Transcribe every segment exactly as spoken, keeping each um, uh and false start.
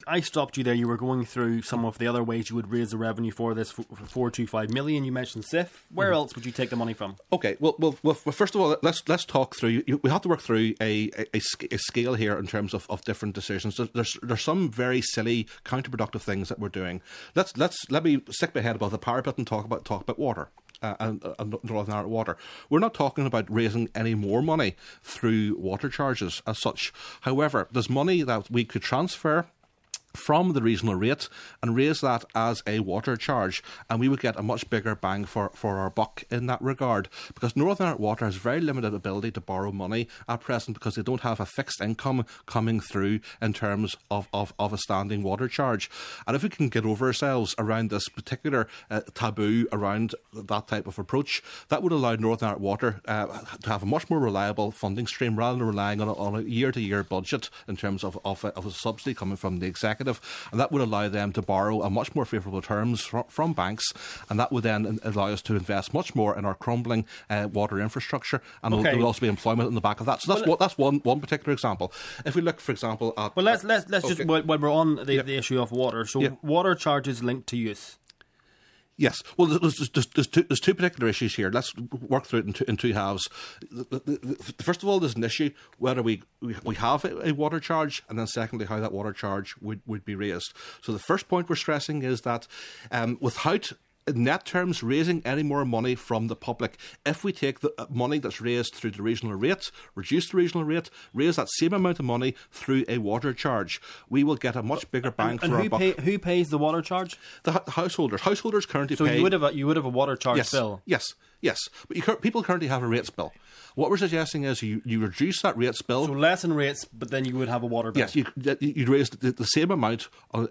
I stopped you there. You were going through some of the other ways you would raise the revenue for this for four two five million. You mentioned S I F. Where mm-hmm. else would you take the money from? Okay, well, well, well first of all, let's let's talk through. We have to work through a, a, a scale here in terms of, of different decisions. There's there's some very silly, counterproductive things that we're doing. Let's let's let me stick my head above the parapet and talk about talk about water. Uh, and, uh, and Northern Ireland Water. We're not talking about raising any more money through water charges as such. However, there's money that we could transfer from the regional rate and raise that as a water charge, and we would get a much bigger bang for, for our buck in that regard, because Northern Ireland Water has very limited ability to borrow money at present because they don't have a fixed income coming through in terms of, of, of a standing water charge. And if we can get over ourselves around this particular uh, taboo around that type of approach, that would allow Northern Ireland Water uh, to have a much more reliable funding stream rather than relying on a, on a year-to-year budget in terms of, of, a, of a subsidy coming from the executive. And that would allow them to borrow on much more favourable terms from, from banks, and that would then allow us to invest much more in our crumbling uh, water infrastructure, and okay. there would also be employment in the back of that. So that's well, what, that's one one particular example. If we look, for example, at well, let's let's let's okay. just while we're on the, yep. the issue of water. So yep. water charges linked to use. Yes. Well, there's, there's, there's, two, there's two particular issues here. Let's work through it in two, in two halves. The, the, the, first of all, there's an issue whether we, we, we have a, a water charge, and then secondly, how that water charge would, would be raised. So the first point we're stressing is that um, without in net terms raising any more money from the public, if we take the money that's raised through the regional rate, reduce the regional rate, raise that same amount of money through a water charge, we will get a much bigger bang and, for and our who buck. Pay, who pays the water charge? The householders. Householders currently so pay... So you would have a, you would have a water charge yes, bill? Yes, yes. But you, people currently have a rates bill. What we're suggesting is you, you reduce that rates bill. So less in rates, but then you would have a water bill? Yes, you, you'd raise the, the same amount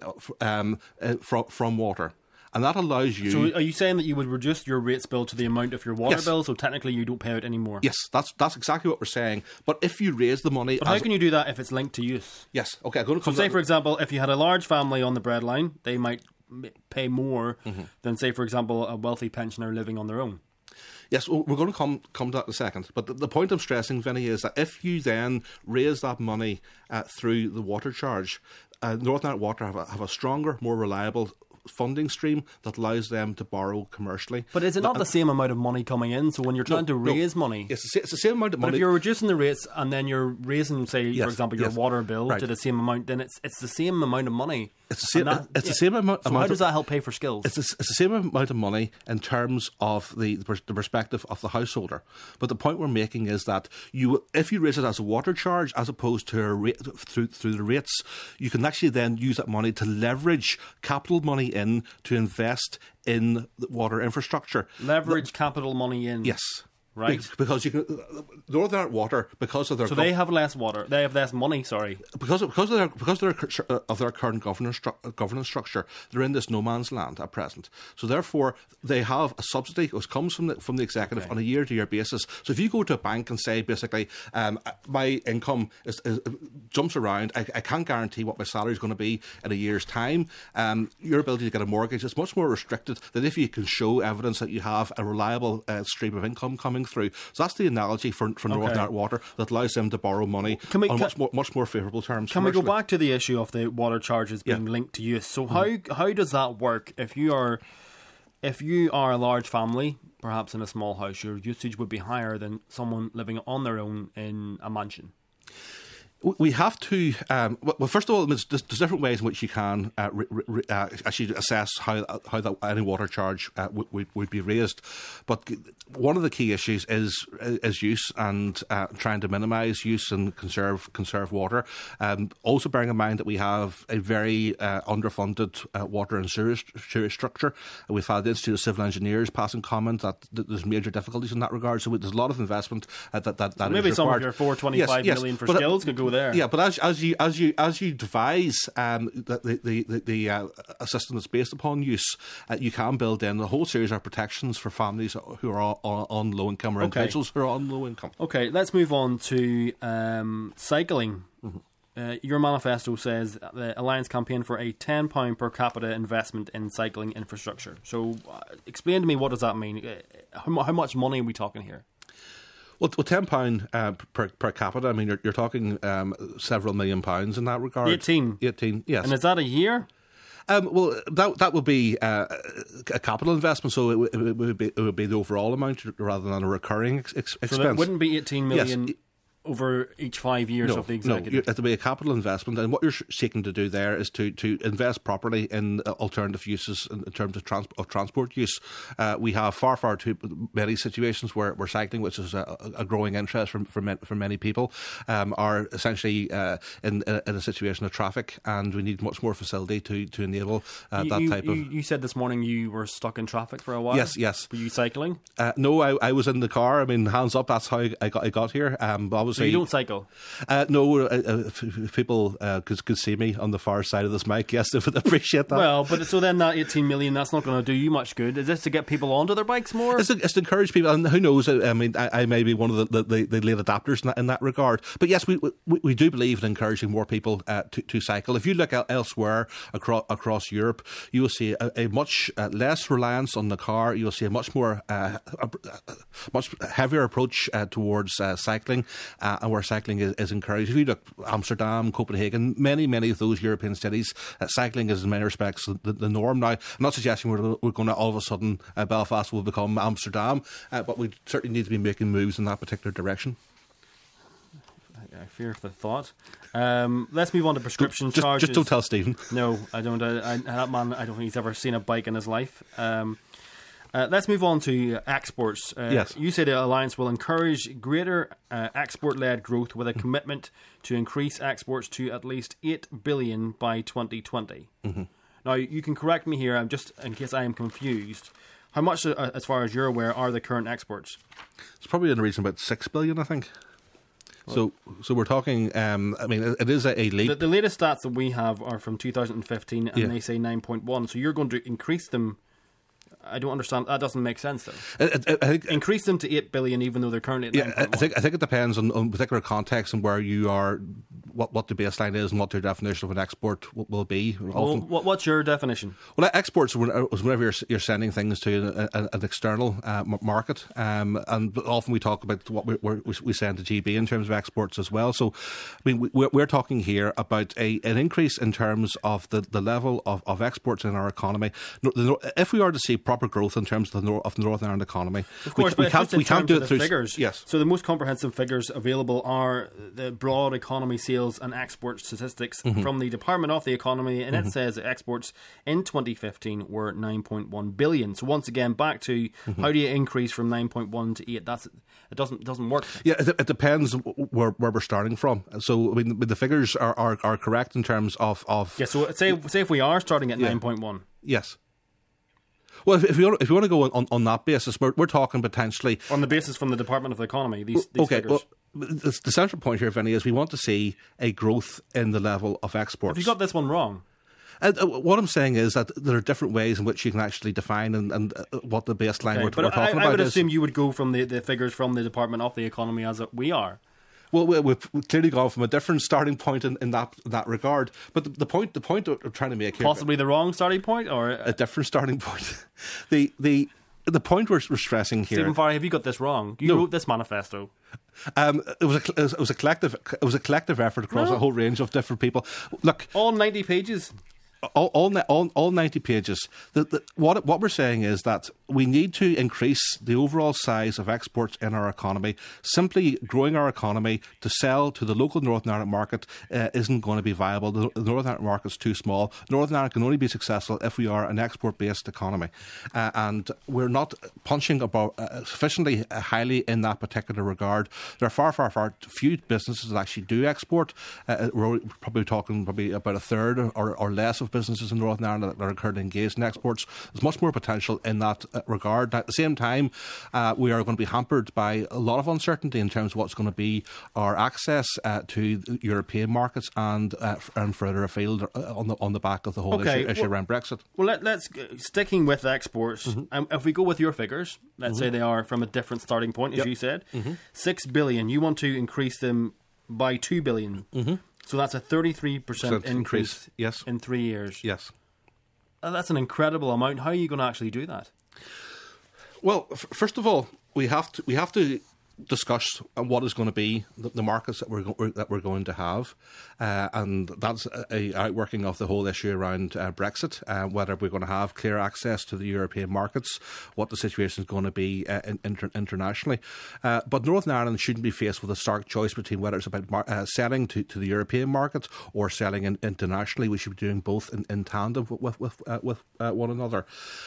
um, uh, from, from water. And that allows you... So are you saying that you would reduce your rates bill to the amount of your water yes. bill, so technically you don't pay out any more? Yes, that's that's exactly what we're saying. But if you raise the money... But how can you do that if it's linked to use? Yes, okay, I'm going to come So say, that. for example, if you had a large family on the breadline, they might pay more mm-hmm. than, say, for example, a wealthy pensioner living on their own. Yes, well, we're going to come come to that in a second. But the, the point I'm stressing, Vinny, is that if you then raise that money uh, through the water charge, uh, Northern Ireland Water have a, have a stronger, more reliable funding stream that allows them to borrow commercially. But is it not the same amount of money coming in? So when you're trying no, to raise no. money... It's the, it's the same amount of money. But if you're reducing the rates and then you're raising, say, yes, for example, your yes. water bill right. to the same amount, then it's it's the same amount of money. It's the same, that, it's yeah. the same amount, so amount how of, does that help pay for skills? It's, a, it's the same amount of money in terms of the, the perspective of the householder. But the point we're making is that you, if you raise it as a water charge as opposed to a rate, through, through the rates, you can actually then use that money to leverage capital money in to invest in the water infrastructure. Leverage the, capital money in? Yes. Right. Because you can, Northern Ireland Water, because of their... So they have less water. They have less money, sorry. Because of, because of, their, because of, their, of their current governance, stru- governance structure, they're in this no man's land at present. So therefore, they have a subsidy which comes from the, from the executive okay. on a year-to-year basis. So if you go to a bank and say, basically, um, my income is, is, jumps around, I, I can't guarantee what my salary is going to be in a year's time, um, your ability to get a mortgage is much more restricted than if you can show evidence that you have a reliable uh, stream of income coming through. So that's the analogy for, for Northern Ireland okay. Water that allows them to borrow money can we, on can, much more much more favourable terms. Can we go back to the issue of the water charges being yeah. linked to use? So mm-hmm. how how does that work? If you are if you are a large family, perhaps in a small house, your usage would be higher than someone living on their own in a mansion. We have to, um, well, first of all, there's, there's different ways in which you can uh, re, re, uh, actually assess how how that, any water charge uh, would, would, would be raised. But one of the key issues is is use and uh, trying to minimise use and conserve conserve water. Um, also bearing in mind that we have a very uh, underfunded uh, water and sewage, sewage structure. We've had the Institute of Civil Engineers passing comment that there's major difficulties in that regard. So there's a lot of investment uh, that that, that so maybe is some required. of your four hundred twenty-five yes, million yes, for but, skills could go there. Yeah, but as as you as you as you devise um, the the the, the uh, a system that's based upon use, uh, you can build in a whole series of protections for families who are on, on low income or okay. individuals who are on low income. Okay, let's move on to um, cycling. Mm-hmm. Uh, your manifesto says the Alliance campaign for a ten pounds per capita investment in cycling infrastructure. So, uh, explain to me, what does that mean? Uh, how, how much money are we talking here? Well, well ten pound uh, per per capita. I mean, you're, you're talking um, several million pounds in that regard. Eighteen. Eighteen. Yes. And is that a year? Um, well, that that would be uh, a capital investment, so it, it, would be it would be the overall amount rather than a recurring ex- expense. So that wouldn't be eighteen million. Yes. Over each five years no, of the executive. No, it'll be a capital investment, and what you're seeking to do there is to, to invest properly in alternative uses in terms of, trans- of transport use. Uh, we have far, far too many situations where, where cycling, which is a, a growing interest for, for, for many people, um, are essentially uh, in, in a situation of traffic, and we need much more facility to, to enable uh, you, that you, type you, of... You said this morning you were stuck in traffic for a while? Yes, yes. Were you cycling? Uh, no, I, I was in the car. I mean, hands up, that's how I got, I got here. Um, obviously, so you don't cycle? Uh, no, uh, uh, if people uh, could, could see me on the far side of this mic, yes, they would appreciate that. Well, but so then that eighteen million, that's not going to do you much good. Is this to get people onto their bikes more? It's to, it's to encourage people, and who knows, I mean, I, I may be one of the, the, the late adapters in that, in that regard. But yes, we, we we do believe in encouraging more people uh, to, to cycle. If you look elsewhere across, across Europe, you will see a, a much uh, less reliance on the car. You'll see a much more, uh, a, a much heavier approach uh, towards uh, cycling, uh, and where cycling is, is encouraged. If you look Amsterdam, Copenhagen, many, many of those European cities, uh, cycling is in many respects the, the norm now. I'm not suggesting we're, we're going to all of a sudden uh, Belfast will become Amsterdam, uh, but we certainly need to be making moves in that particular direction. I fear the thought. Um, let's move on to prescription just, charges. Just don't tell Stephen. No, I don't. I, I, that man, I don't think he's ever seen a bike in his life. Um, Uh, let's move on to uh, exports. Uh, yes. You say the Alliance will encourage greater uh, export-led growth with a commitment to increase exports to at least eight billion dollars by twenty twenty. Mm-hmm. Now, you can correct me here, I'm just in case I am confused. How much, uh, as far as you're aware, are the current exports? It's probably in the region of about six billion dollars, I think. Well, so so we're talking, um, I mean, it, it is a, a leap. The, the latest stats that we have are from two thousand fifteen, and yeah. they say nine point one. So you're going to increase them. I don't understand. That doesn't make sense, though. I, I, I think increase them to eight billion, even though they're currently at yeah. nine point one. I think I think it depends on, on particular context and where you are, what what the baseline is, and what your definition of an export will, will be. Well, what, what's your definition? Well, exports is whenever you're, you're sending things to an, an external uh, market, um, and often we talk about what we, we send to G B in terms of exports as well. So, I mean, we're, we're talking here about a an increase in terms of the, the level of, of exports in our economy. If we are to see proper growth in terms of the, Nor- of the Northern Ireland economy, of course, we, but we can't we can't do it through figures. Yes. So the most comprehensive figures available are the broad economy sales and export statistics mm-hmm. from the Department of the Economy, and mm-hmm. it says that exports in twenty fifteen were nine point one billion. So once again, back to mm-hmm. how do you increase from nine point one to eight? That's it doesn't doesn't work. Yeah, it, it depends where, where we're starting from. So I mean, the figures are, are, are correct in terms of, of yeah. So say say if we are starting at yeah. nine point one, yes. Well, if, if you want, if you want to go on, on that basis, we're, we're talking potentially on the basis from the Department of the Economy. These, these okay, figures. Well, the, the central point here, Vinny, is we want to see a growth in the level of exports. Have you got this one wrong? And, uh, what I'm saying is that there are different ways in which you can actually define and, and uh, what the baseline okay, we're, but we're talking I, about I would is. assume you would go from the, the figures from the Department of the Economy as we are. Well, we've clearly gone from a different starting point in, in that in that regard. But the, the point the point I'm trying to make here, possibly the wrong starting point, or a different starting point. the the the point we're, we're stressing here, Stephen Farry, have you got this wrong? You no. wrote this manifesto. Um, it was a it was a collective it was a collective effort across no. a whole range of different people. Look, all ninety pages. All, all, all, all ninety pages. The, the, what, what we're saying is that we need to increase the overall size of exports in our economy. Simply growing our economy to sell to the local Northern Ireland market uh, isn't going to be viable. The, the Northern Ireland market is too small. Northern Ireland can only be successful if we are an export-based economy. Uh, and we're not punching about uh, sufficiently highly in that particular regard. There are far, far, far few businesses that actually do export. Uh, we're probably talking probably about a third or, or less of businesses in Northern Ireland that are currently engaged in exports. There's much more potential in that uh, regard. At the same time, uh, we are going to be hampered by a lot of uncertainty in terms of what's going to be our access uh, to European markets and uh, and further afield uh, on the on the back of the whole okay, issue, issue well, around Brexit. Well, let, let's sticking with exports. Mm-hmm. Um, if we go with your figures, let's mm-hmm. say they are from a different starting point, as yep. you said, mm-hmm. six billion. You want to increase them by two billion. Mm-hmm. So that's a thirty-three percent increase, increase yes. in three years. Yes. Uh, that's an incredible amount. How are you going to actually do that? Well, f- first of all, we have to we have to discuss what is going to be the, the markets that we're go- that we're going to have, uh, and that's a, a outworking of the whole issue around uh, Brexit. Uh, whether we're going to have clear access to the European markets, what the situation is going to be uh, in, inter- internationally. Uh, but Northern Ireland shouldn't be faced with a stark choice between whether it's about mar- uh, selling to, to the European market or selling in, internationally. We should be doing both in, in tandem with with uh, with uh, one another.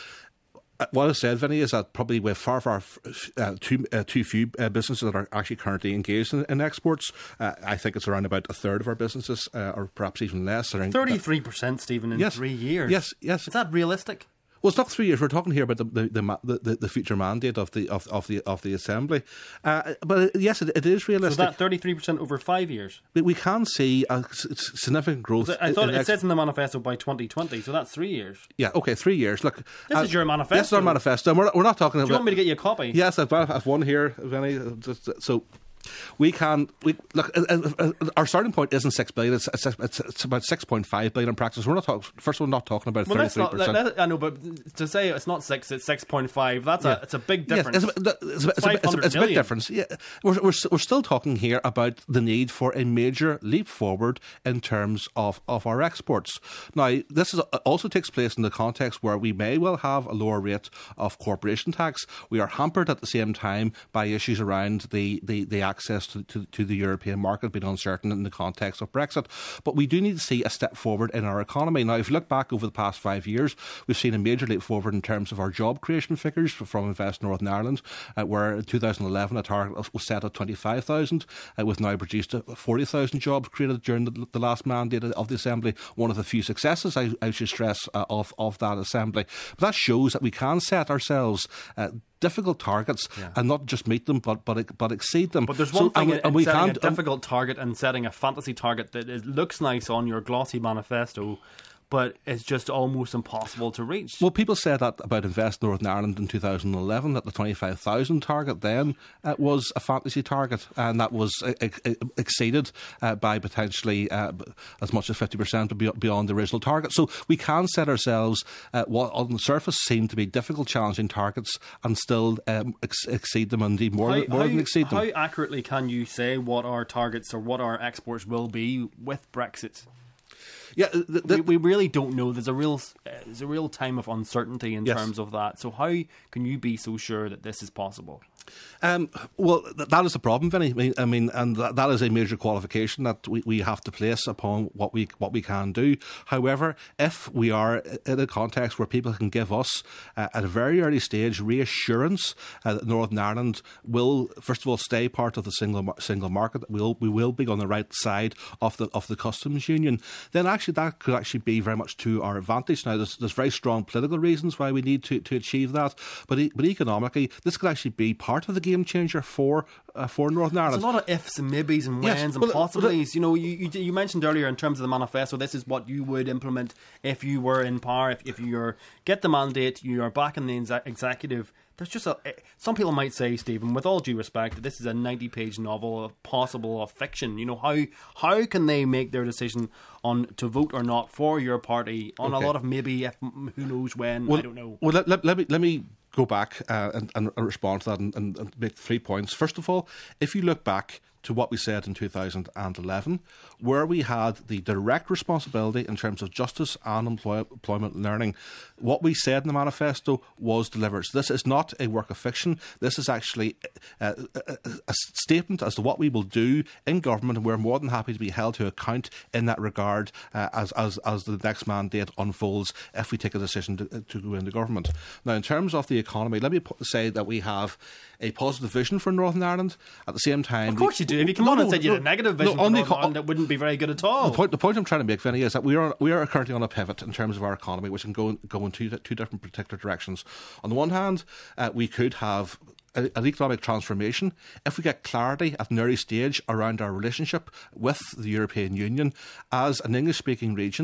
What I said, Vinny, is that probably with far, far uh, too, uh, too few uh, businesses that are actually currently engaged in, in exports. Uh, I think it's around about a third of our businesses, uh, or perhaps even less. thirty-three percent, Stephen, in yes, three years. Yes, yes. Is that realistic? Well, it's not three years. We're talking here about the the, the, the, the future mandate of the of, of the of the Assembly. Uh, but yes, it, it is realistic. So that thirty-three percent over five years. But we can see a significant growth. I thought in it ex- says in the manifesto by twenty twenty, so that's three years. Yeah, okay, three years. Look, this uh, is your manifesto. This is our manifesto. We're not, we're not talking Do about. You want me to get you a copy? Yes, I've, I've one here, Vinny. So. We can we look. Uh, uh, our starting point isn't six billion. It's it's, it's, it's about six point five billion in practice. We're not talking. First of all, not talking about thirty three percent. I know, but to say it's not six, it's six point five. That's yeah. a it's a big difference. Yes, it's, a, it's, a, it's, a, it's, a, it's a big difference. Yeah, we're, we're we're still talking here about the need for a major leap forward in terms of, of our exports. Now, this is also takes place in the context where we may well have a lower rate of corporation tax. We are hampered at the same time by issues around the the, the access to, to to the European market being uncertain in the context of Brexit. But we do need to see a step forward in our economy. Now, if you look back over the past five years, we've seen a major leap forward in terms of our job creation figures from Invest Northern Ireland, uh, where in two thousand eleven a target was set at twenty-five thousand. Uh, we've now produced forty thousand jobs created during the, the last mandate of the Assembly. One of the few successes, I, I should stress, uh, of, of that Assembly. But that shows that we can set ourselves uh, difficult targets yeah. and not just meet them, but but but exceed them. But there's one so, thing in, in we setting a difficult target and setting a fantasy target that it looks nice on your glossy manifesto, but it's just almost impossible to reach. Well, people said that about Invest Northern Ireland in two thousand eleven, that the twenty-five thousand target then uh, was a fantasy target, and that was uh, uh, exceeded uh, by potentially uh, as much as fifty percent beyond the original target. So we can set ourselves uh, what on the surface seem to be difficult, challenging targets and still um, ex- exceed them, and indeed more, how, more how, than exceed them. How accurately can you say what our targets or what our exports will be with Brexit? Yeah, th- th- we, we really don't know. There's a real, uh, there's a real time of uncertainty in yes. terms of that. So how can you be so sure that this is possible? Um, well, th- that is the problem, Vinny. I mean, I mean and that, that is a major qualification that we, we have to place upon what we what we can do. However, if we are in a context where people can give us, uh, at a very early stage, reassurance uh, that Northern Ireland will, first of all, stay part of the single single market, that we'll, we will be on the right side of the of the customs union, then actually that could actually be very much to our advantage. Now, there's, there's very strong political reasons why we need to, to achieve that, but e- but economically, this could actually be part of the game changer for uh, for Northern Ireland. There's a lot of ifs and maybes and whens yes, and well, possibilities. Well, you know, you, you you mentioned earlier in terms of the manifesto, this is what you would implement if you were in power. If if you get the mandate, you are back in the ex- executive. There's just a some people might say, Stephen, with all due respect, that this is a ninety-page novel of possible of fiction. You know, how how can they make their decision on to vote or not for your party on okay. a lot of maybe, if, who knows when? Well, I don't know. Well, let, let, let me let me. go back uh, and, and respond to that and, and, and make three points. First of all, if you look back to what we said in two thousand eleven, where we had the direct responsibility in terms of justice and employ- employment and learning, what we said in the manifesto was delivered. So this is not a work of fiction. This is actually a, a, a statement as to what we will do in government, and we're more than happy to be held to account in that regard uh, as, as as the next mandate unfolds if we take a decision to, to go into government. Now, in terms of the economy, let me put, say that we have a positive vision for Northern Ireland. At the same time, of course you do. If you come no, on and said you had a negative vision no, for Northern Ireland, it wouldn't be very good at all. The point, the point I'm trying to make, Vinny, is that we are we are currently on a pivot in terms of our economy, which can go go in two two different particular directions. On the one hand, uh, we could have an economic transformation if we get clarity at an early stage around our relationship with the European Union as an English-speaking region.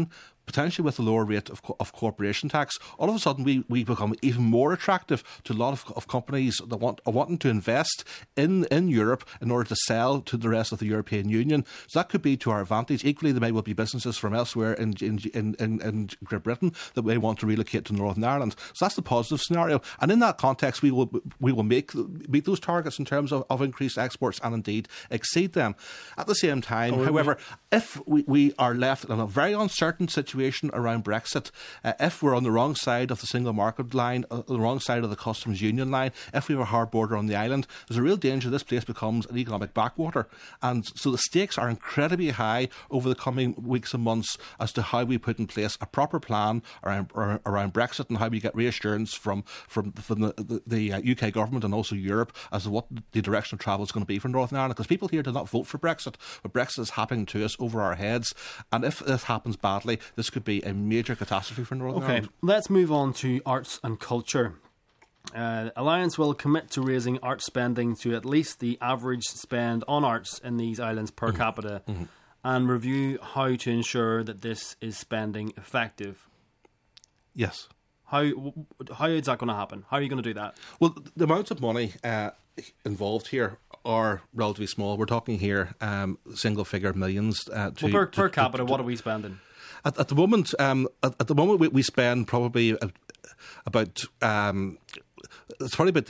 potentially with a lower rate of, co- of corporation tax, all of a sudden we, we become even more attractive to a lot of, of companies that want are wanting to invest in, in Europe in order to sell to the rest of the European Union. So that could be to our advantage. Equally, there may well be businesses from elsewhere in, in, in, in, in Great Britain that may want to relocate to Northern Ireland. So that's the positive scenario. And in that context, we will we will make meet those targets in terms of, of increased exports and indeed exceed them. At the same time, oh, however, we... if we, we are left in a very uncertain situation around Brexit, uh, if we're on the wrong side of the single market line, uh, the wrong side of the customs union line, if we have a hard border on the island, there's a real danger this place becomes an economic backwater. And so the stakes are incredibly high over the coming weeks and months as to how we put in place a proper plan around around Brexit and how we get reassurance from from, from the, the, the uh, U K government and also Europe as to what the direction of travel is going to be for Northern Ireland. Because people here did not vote for Brexit, but Brexit is happening to us over our heads. And if this happens badly, this could be a major catastrophe for Northern okay, Ireland. Okay, let's move on to arts and culture. Uh, Alliance will commit to raising arts spending to at least the average spend on arts in these islands per mm-hmm. capita mm-hmm. and review how to ensure that this is spending effective. Yes. How how is that going to happen? How are you going to do that? Well, the amounts of money uh, involved here are relatively small. We're talking here um, single-figure millions. Uh, to, well, per, to, per capita, to, to, what are we spending? At, at the moment, um, at, at the moment, we, we spend probably a, about. Um, it's probably about.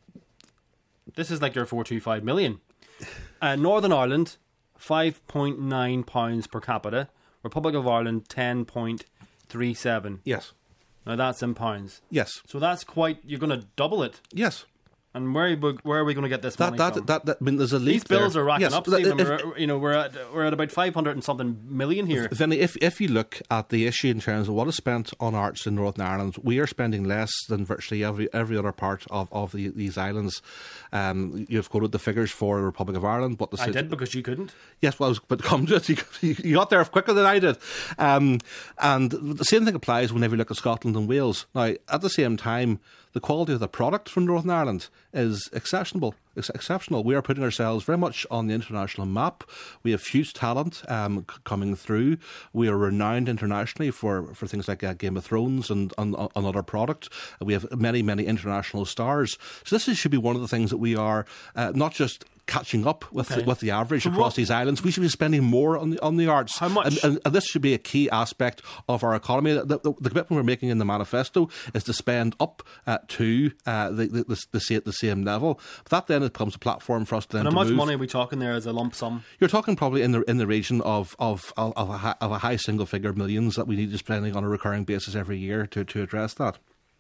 This is like your four two five million. Uh, Northern Ireland, five point nine pounds per capita. Republic of Ireland, ten point three seven. Yes. Now that's in pounds. Yes. So that's quite. You're going to double it. Yes. And where where are we going to get this that, money that, from? That, that, I mean, there's a leap These bills there. are racking yes, up, Stephen. If, we're, you know, we're at we're at about five hundred and something million here. Vinny, if if you look at the issue in terms of what is spent on arts in Northern Ireland, we are spending less than virtually every every other part of of the, these islands. Um, you've quoted the figures for the Republic of Ireland. What the I did because you couldn't. Yes, well, I was but come to it. You, you got there quicker than I did. Um, and the same thing applies whenever you look at Scotland and Wales. Now, at the same time, the quality of the product from Northern Ireland is exceptional. It's exceptional. We are putting ourselves very much on the international map. We have huge talent um, c- coming through. We are renowned internationally for, for things like uh, Game of Thrones and, and, and other product. We have many, many international stars. So this is, should be one of the things that we are uh, not just catching up with okay. the, with the average so across what, these islands. We should be spending more on the on the arts. How much? And, and, and this should be a key aspect of our economy. The, the, the commitment we're making in the manifesto is to spend up uh, to uh, the, the, the, the, the same level. But that then becomes a platform for us to then And to how much move. money are we talking there as a lump sum? You're talking probably in the in the region of of, of, of, a, high, of a high single figure millions that we need to be spending on a recurring basis every year to, to address that.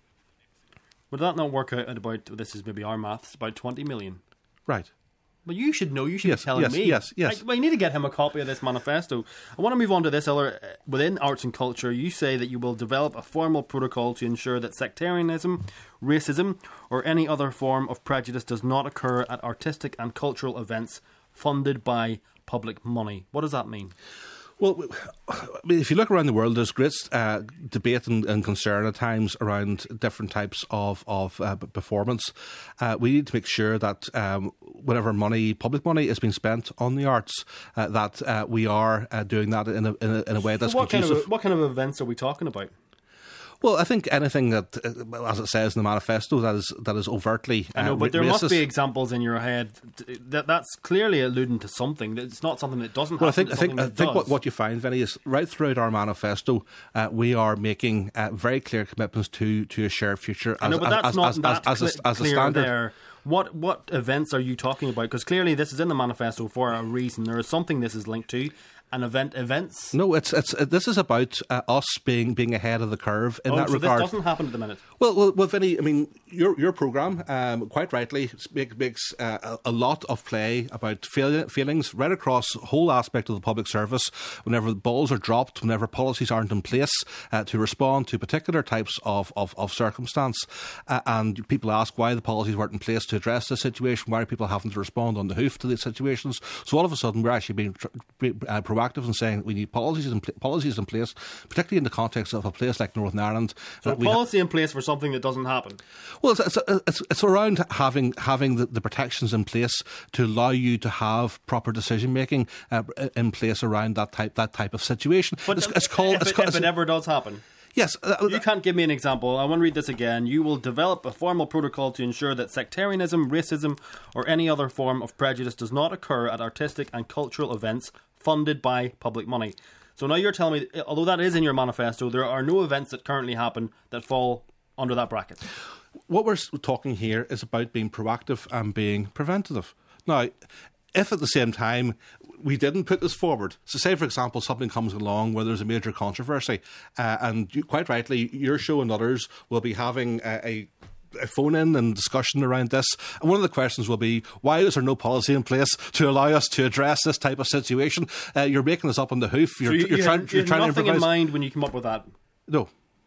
Would that not work out at about, this is maybe our maths, about twenty million? Right. Well, you should know. You should yes, be telling yes, me. Yes, yes, I, well, you need to get him a copy of this manifesto. I want to move on to this other. Within arts and culture, you say that you will develop a formal protocol to ensure that sectarianism, racism, or any other form of prejudice does not occur at artistic and cultural events funded by public money. What does that mean? Well, I mean, if you look around the world, there's great uh, debate and, and concern at times around different types of, of uh, performance. Uh, we need to make sure that um, whatever money, public money, is being spent on the arts, uh, that uh, we are uh, doing that in a, in a, in a way that's so what conducive. Kind of, what kind of events are we talking about? Well, I think anything that, uh, as it says in the manifesto, that is that is overtly uh, I know, but there racist. must be examples in your head that that's clearly alluding to something. It's not something that doesn't happen. Well, I think I think, I that think does. what, what you find, Vinny, is right throughout our manifesto, uh, we are making uh, very clear commitments to to a shared future. As, I know, but that's as, not as, that as, as, cl- a, as a clear standard. there. What what events are you talking about? Because clearly this is in the manifesto for a reason. There is something this is linked to. An event events? No, it's it's uh, this is about uh, us being being ahead of the curve in oh, that so regard. This doesn't happen at the minute. Well, well, well, Vinny. I mean, your your program, um, quite rightly, make, makes uh, a, a lot of play about feel, feelings right across the whole aspect of the public service. Whenever balls are dropped, whenever policies aren't in place uh, to respond to particular types of of, of circumstance, uh, and people ask why the policies weren't in place to address this situation, why are people having to respond on the hoof to these situations? So all of a sudden, we're actually being uh, proactive. proactive in saying we need policies in pl- policies in place, particularly in the context of a place like Northern Ireland. So, uh, policy ha- in place for something that doesn't happen. Well, it's it's, it's, it's around having having the, the protections in place to allow you to have proper decision making uh, in place around that type that type of situation. But it's, it's called. If, it's it, called, if it ever does happen. Yes. Uh, you can't give me an example. I want to read this again. You will develop a formal protocol to ensure that sectarianism, racism, or any other form of prejudice does not occur at artistic and cultural events funded by public money. So now you're telling me, although that is in your manifesto, there are no events that currently happen that fall under that bracket. What we're talking here is about being proactive and being preventative. Now, if at the same time we didn't put this forward, so say for example something comes along where there's a major controversy, uh, and you, quite rightly your show and others will be having a, a a phone-in and discussion around this. And one of the questions will be, why is there no policy in place to allow us to address this type of situation? Uh, you're making us up on the hoof. You're, so you, you're, you trying, had, you're you trying to nothing improvise. in mind when you come up with that? No.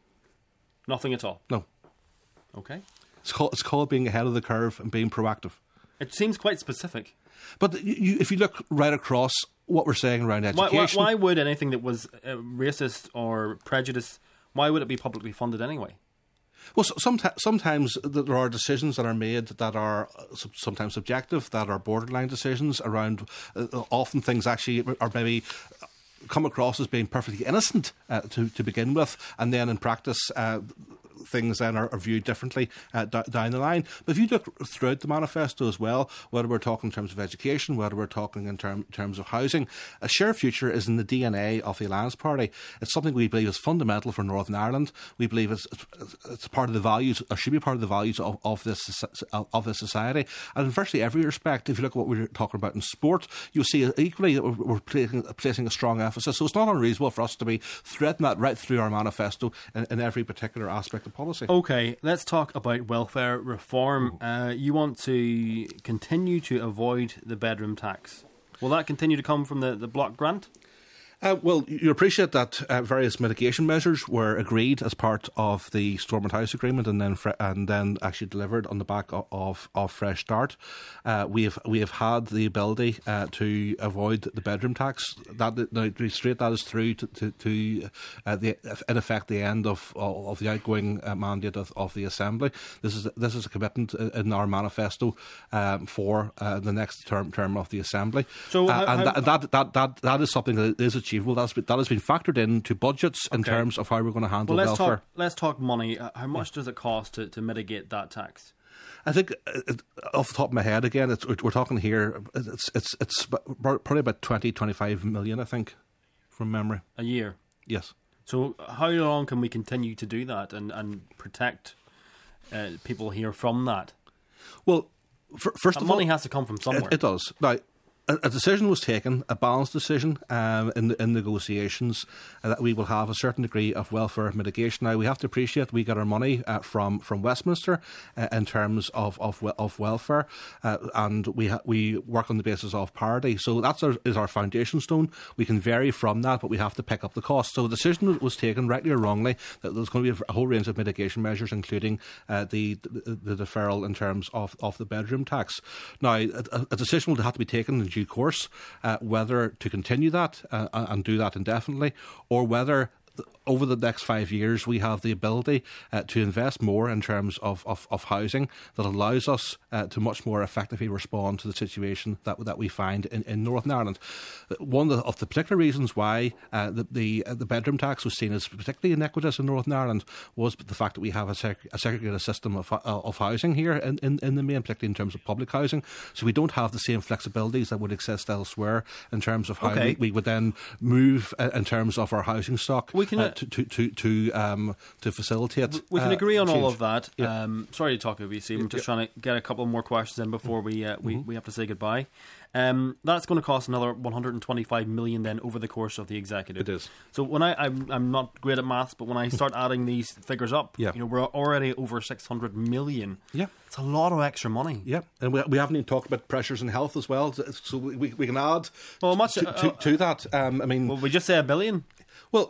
Nothing at all? No. Okay. It's called, it's called being ahead of the curve and being proactive. It seems quite specific. But you, you, if you look right across what we're saying around education... Why, why, why would anything that was uh, racist or prejudice, why would it be publicly funded anyway? Well, sometimes, sometimes there are decisions that are made that are sometimes subjective, that are borderline decisions around. Uh, often things actually are maybe come across as being perfectly innocent uh, to to begin with, and then in practice. Uh, things then are, are viewed differently uh, d- down the line. But if you look throughout the manifesto as well, whether we're talking in terms of education, whether we're talking in term, terms of housing, a shared future is in the D N A of the Alliance Party. It's something we believe is fundamental for Northern Ireland. We believe it's, it's, it's part of the values, or should be part of the values of, of this of this society. And in virtually every respect, if you look at what we're talking about in sport, you'll see equally that we're, we're placing, placing a strong emphasis. So it's not unreasonable for us to be threading that right through our manifesto in, in every particular aspect of policy. Okay, let's talk about welfare reform. Uh, you want to continue to avoid the bedroom tax. Will that continue to come from the, the block grant? Uh, well, you appreciate that uh, various mitigation measures were agreed as part of the Stormont House Agreement, and then fre- and then actually delivered on the back of of, of Fresh Start. Uh, we have we have had the ability uh, to avoid the bedroom tax. That now to straight that is through to, to, to uh, the in effect the end of of the outgoing uh, mandate of, of the Assembly. This is this is a commitment in our manifesto um, for uh, the next term term of the Assembly. So uh, how, and how, that, that that that that is something that is achievable. That's that has been factored into budgets in okay. terms of how we're going to handle well, let's welfare. Talk, let's talk money. How much does it cost to, to mitigate that tax? I think, uh, off the top of my head, again, it's, we're talking here. It's it's it's probably about twenty, twenty-five million. I think, from memory, a year. Yes. So, how long can we continue to do that and and protect uh, people here from that? Well, for, first that of money all, has to come from somewhere. It, it does now. A decision was taken, a balanced decision um, in, in negotiations, uh, that we will have a certain degree of welfare mitigation. Now, we have to appreciate we get our money uh, from from Westminster uh, in terms of of, of welfare, uh, and we ha- we work on the basis of parity. So that is our foundation stone. We can vary from that, but we have to pick up the cost. So a decision was taken, rightly or wrongly, that there's going to be a whole range of mitigation measures, including uh, the, the the deferral in terms of, of the bedroom tax. Now, a, a decision will have to be taken in due course, uh, whether to continue that uh, and do that indefinitely, or whether over the next five years we have the ability uh, to invest more in terms of, of, of housing that allows us uh, to much more effectively respond to the situation that that we find in, in Northern Ireland. One of the, of the particular reasons why uh, the the, uh, the bedroom tax was seen as particularly iniquitous in Northern Ireland was the fact that we have a, seg- a segregated system of, uh, of housing here in, in, in the main, particularly in terms of public housing. So we don't have the same flexibilities that would exist elsewhere in terms of how okay. we, we would then move uh, in terms of our housing stock. We can, uh, to to to to, um, to facilitate. We can uh, agree on change. all of that. Yeah. Um, sorry to talk over you, Steve. I'm just yeah. trying to get a couple more questions in before we uh, we, mm-hmm. we have to say goodbye. Um, that's going to cost another one hundred twenty-five million then over the course of the executive. It is. So when I I'm, I'm not great at maths, but when I start adding these figures up, yeah. you know, we're already over six hundred million. Yeah, it's a lot of extra money. Yeah, and we, we haven't even talked about pressures in health as well. So we we, we can add well much to, to, uh, to that. Um, I mean, well, we just say a billion. Well,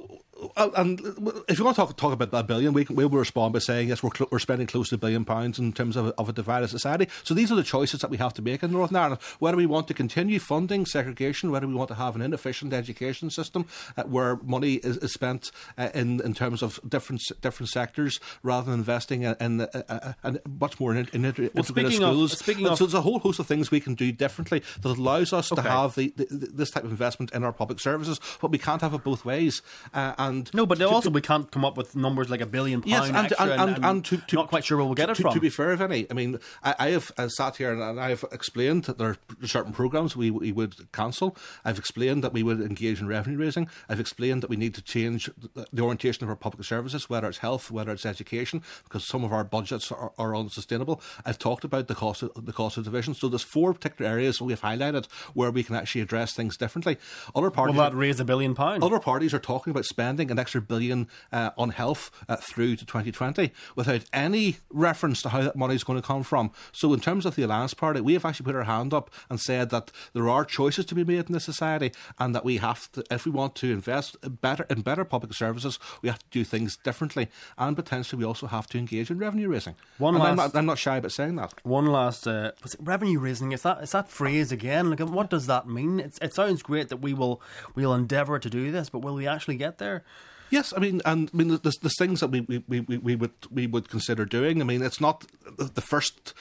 uh, and if you want to talk talk about that billion, we can, we will respond by saying yes, we're cl- we're spending close to a billion pounds in terms of a, of a divided society. So these are the choices that we have to make in Northern Ireland. Whether we want to continue funding segregation, whether we want to have an inefficient education system uh, where money is, is spent uh, in in terms of different different sectors rather than investing in, in, uh, in much more in, in inter- well, integrated speaking schools. Of, speaking so of, there's a whole host of things we can do differently that allows us okay. to have the, the, this type of investment in our public services, but we can't have it both ways. Uh, and no, but to, also to, we can't come up with numbers like a billion pound yes, and, extra, and, and, and, and, and to, to, not quite sure where we'll get it to, from. To be fair, Vinny, I mean, I, I have uh, sat here and, and I have explained that there are certain programmes we, we would cancel. I've explained that we would engage in revenue raising. I've explained that we need to change the, the orientation of our public services, whether it's health, whether it's education, because some of our budgets are, are unsustainable. I've talked about the cost of, the cost of division. So there's four particular areas we've highlighted where we can actually address things differently. Other parties, will that raise a billion pounds? Other parties are talking about spending an extra billion uh, on health uh, through to twenty twenty without any reference to how that money is going to come from. So in terms of the Alliance Party, we have actually put our hand up and said that there are choices to be made in this society, and that we have to, if we want to invest better in better public services, we have to do things differently, and potentially we also have to engage in revenue raising. One and last, I'm, not, I'm not shy about saying that. One last uh, was it revenue raising. Is that is that phrase again? Like, what does that mean? It's, it sounds great that we will we'll endeavour to do this, but will we actually get there? Yes, I mean, and I mean, there's, there's things that we, we, we, we would we would consider doing. I mean, it's not the first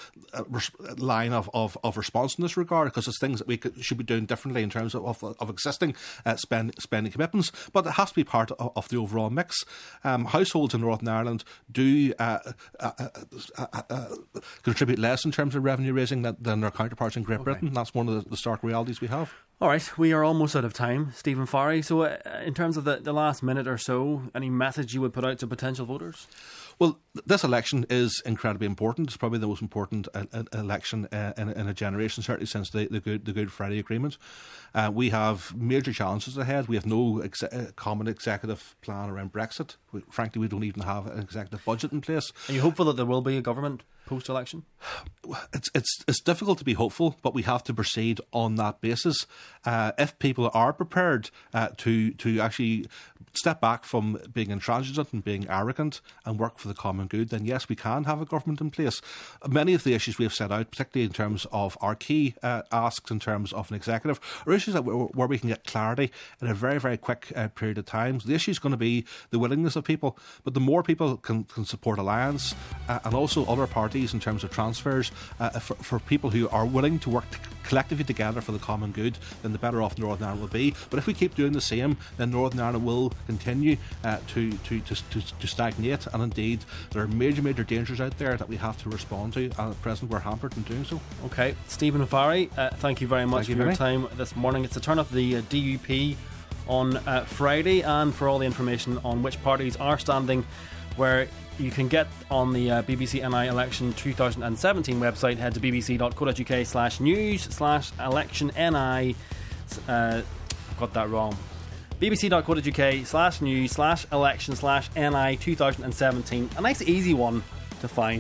line of, of, of response in this regard, because there's things that we could, should be doing differently in terms of of, of existing uh, spend, spending commitments. But it has to be part of, of the overall mix. Um, households in Northern Ireland do uh, uh, uh, uh, uh, contribute less in terms of revenue raising than, than their counterparts in Great okay. Britain. That's one of the, the stark realities we have. All right, we are almost out of time, Stephen Farry. So uh, in terms of the, the last minute or so, any message you would put out to potential voters? Well, this election is incredibly important. It's probably the most important uh, election uh, in, in a generation, certainly since the, the, Good, the Good Friday Agreement. Uh, we have major challenges ahead. We have no ex- uh, common executive plan around Brexit. We, frankly, we don't even have an executive budget in place. Are you hopeful that there will be a government post-election? It's it's it's difficult to be hopeful, but we have to proceed on that basis. Uh, if people are prepared uh, to to actually step back from being intransigent and being arrogant and work for the common good, then yes, we can have a government in place. Many of the issues we have set out, particularly in terms of our key uh, asks in terms of an executive, are issues that where we can get clarity in a very, very quick uh, period of time. So the issue is going to be the willingness of people, but the more people can, can support Alliance uh, and also other parties in terms of transfers uh, for, for people who are willing to work t- collectively together for the common good, then the better off Northern Ireland will be. But if we keep doing the same, then Northern Ireland will continue uh, to, to, to, to, to stagnate, and indeed there are major, major dangers out there that we have to respond to, and at present we're hampered in doing so. Okay, Stephen Farry, uh, thank you very much thank for you, your time this morning. It's the turn of the uh, D U P on uh, Friday, and for all the information on which parties are standing where you can get on the uh, B B C N I election twenty seventeen website, head to bbc.co.uk slash news slash election NI. Uh, I've got that wrong. bbc.co.uk slash news slash election slash NI twenty seventeen. A nice easy one to find.